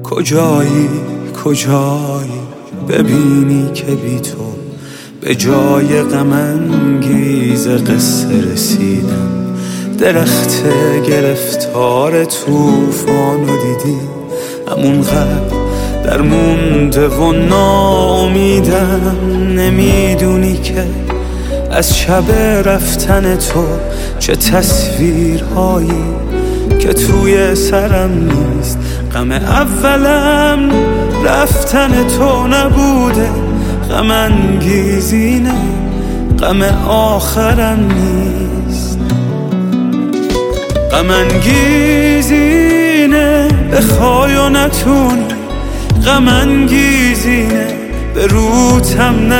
کجایی ببینی که بی تو به جای غم انگیز قصه رسیدم. درخت گرفتار طوفانو دیدی، همونقدر در مونده و ناامیدم. نمیدونی که از شب رفتن تو چه تصویرهایی که توی سرم نیست. غم اولم رفتن تو نبوده، غم انگیزینه، غم آخرم نیست. غم انگیزینه بخوای و نتونی، غم انگیزینه به روتم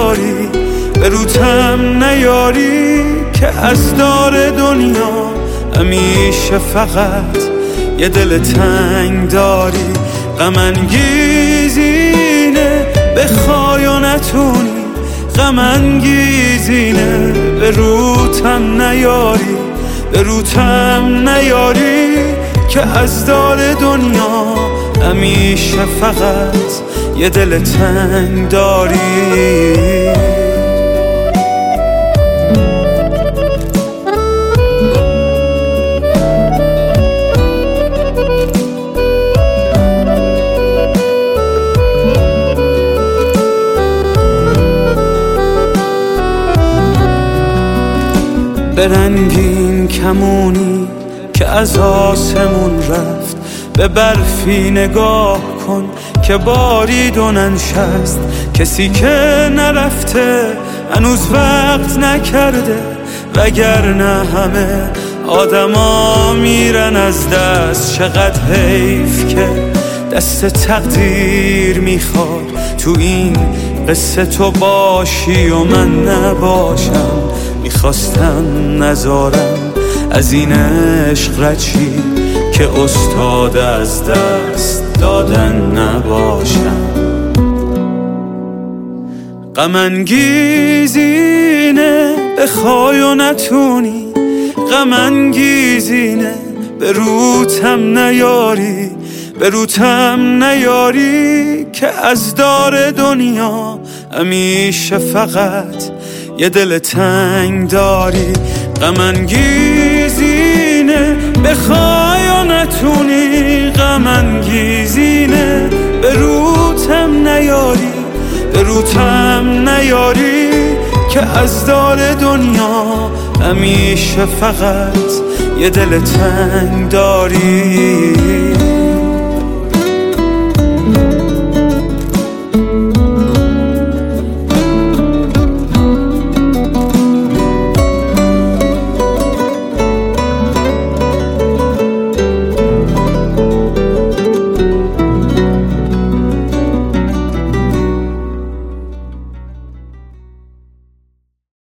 نیاری که از دار دنیا همیشه فقط یه دل تنگ داری. غم انگیزینه بخوای و نتونی، غم انگیزینه به روتم نیاری که از دار دنیا همیشه فقط یه دل تنگ داری. به رنگین کمونی که از آسمون رفت، به برفی نگاه کن که بارید و ننشست. کسی که نرفته هنوز وقت نکرده، وگرنه همه آدما میرن از دست. چقدر حیف که دست تقدیر میخواد تو این قصه تو باشی و من نباشم. میخواستم نذارم از این عشق رچی که استاد از دست دادن نباشم. غم انگیزینه بخوای و نتونی، غم انگیزینه به روتم نیاری که از دار دنیا همیشه فقط یه دل تنگ داری. غم انگیزینه بخوای و نتونی، غم انگیزینه به روتم نیاری که از دار دنیا همیشه فقط یه دل تنگ داری.